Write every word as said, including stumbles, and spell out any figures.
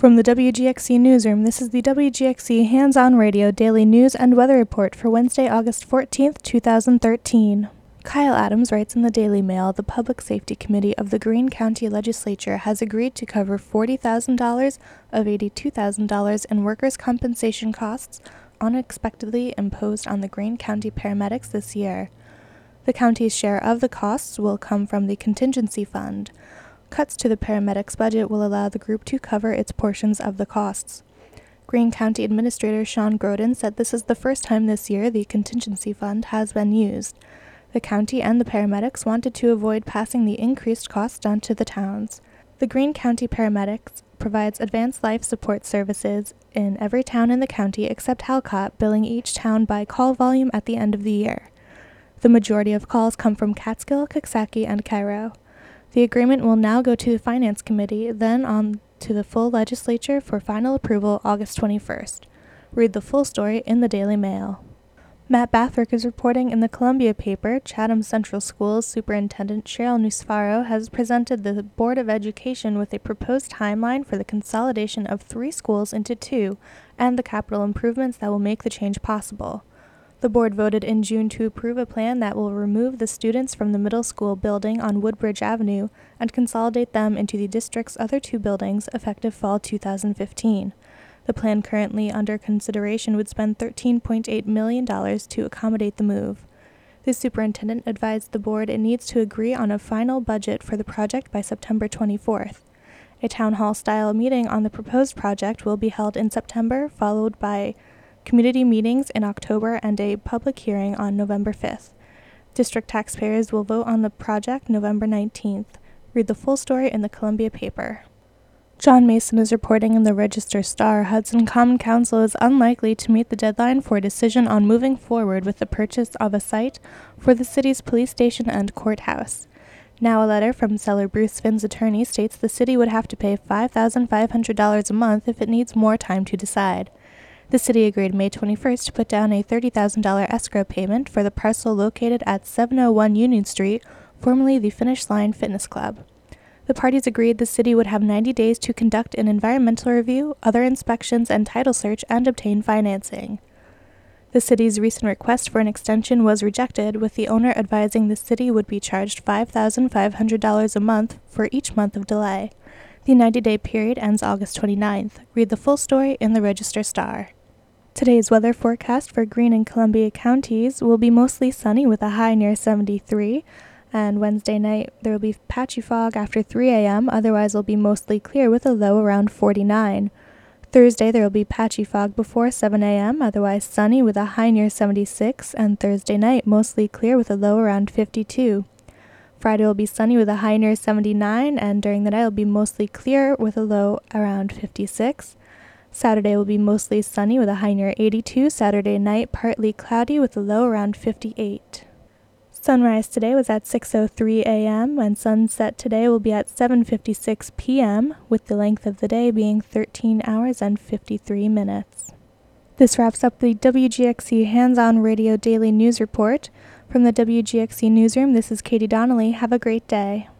From the W G X C Newsroom, this is the W G X C Hands-On Radio Daily News and Weather Report for Wednesday, August fourteenth, two thousand thirteen. Kyle Adams writes in the Daily Mail, the Public Safety Committee of the Greene County Legislature has agreed to cover forty thousand dollars of eighty-two thousand dollars in workers' compensation costs unexpectedly imposed on the Greene County paramedics this year. The county's share of the costs will come from the contingency fund. Cuts to the paramedics' budget will allow the group to cover its portions of the costs. Greene County Administrator Sean Groden said this is the first time this year the contingency fund has been used. The county and the paramedics wanted to avoid passing the increased costs on to the towns. The Greene County Paramedics provides advanced life support services in every town in the county except Halcott, billing each town by call volume at the end of the year. The majority of calls come from Catskill, Coxsackie, and Cairo. The agreement will now go to the Finance Committee, then on to the full legislature for final approval August twenty-first. Read the full story in the Daily Mail. Matt Bathrick is reporting in the Columbia paper. Chatham Central Schools Superintendent Cheryl Nusfaro has presented the Board of Education with a proposed timeline for the consolidation of three schools into two and the capital improvements that will make the change possible. The board voted in June to approve a plan that will remove the students from the middle school building on Woodbridge Avenue and consolidate them into the district's other two buildings effective fall two thousand fifteen. The plan currently under consideration would spend thirteen point eight million dollars to accommodate the move. The superintendent advised the board it needs to agree on a final budget for the project by September twenty-fourth. A town hall-style meeting on the proposed project will be held in September, followed by community meetings in October and a public hearing on November fifth. District taxpayers will vote on the project November nineteenth. Read the full story in the Columbia paper. John Mason is reporting in the Register-Star. Hudson Common Council is unlikely to meet the deadline for a decision on moving forward with the purchase of a site for the city's police station and courthouse. Now a letter from seller Bruce Finn's attorney states the city would have to pay five thousand five hundred dollars a month if it needs more time to decide. The city agreed May twenty-first to put down a thirty thousand dollars escrow payment for the parcel located at seven oh one Union Street, formerly the Finish Line Fitness Club. The parties agreed the city would have ninety days to conduct an environmental review, other inspections, and title search and obtain financing. The city's recent request for an extension was rejected, with the owner advising the city would be charged five thousand five hundred dollars a month for each month of delay. The ninety-day period ends August twenty-ninth. Read the full story in the Register-Star. Today's weather forecast for Greene and Columbia counties will be mostly sunny with a high near seventy-three, and Wednesday night there will be patchy fog after three a.m., otherwise it will be mostly clear with a low around forty-nine. Thursday there will be patchy fog before seven a.m., otherwise sunny with a high near seventy-six, and Thursday night mostly clear with a low around fifty-two. Friday will be sunny with a high near seventy-nine, and during the night it will be mostly clear with a low around fifty-six. Saturday will be mostly sunny with a high near eighty-two. Saturday night partly cloudy with a low around fifty-eight. Sunrise today was at six oh three a.m. and sunset today will be at seven fifty-six p.m. with the length of the day being thirteen hours and fifty-three minutes. This wraps up the W G X C Hands-On Radio Daily News Report. From the W G X C Newsroom, this is Katie Donnelly. Have a great day.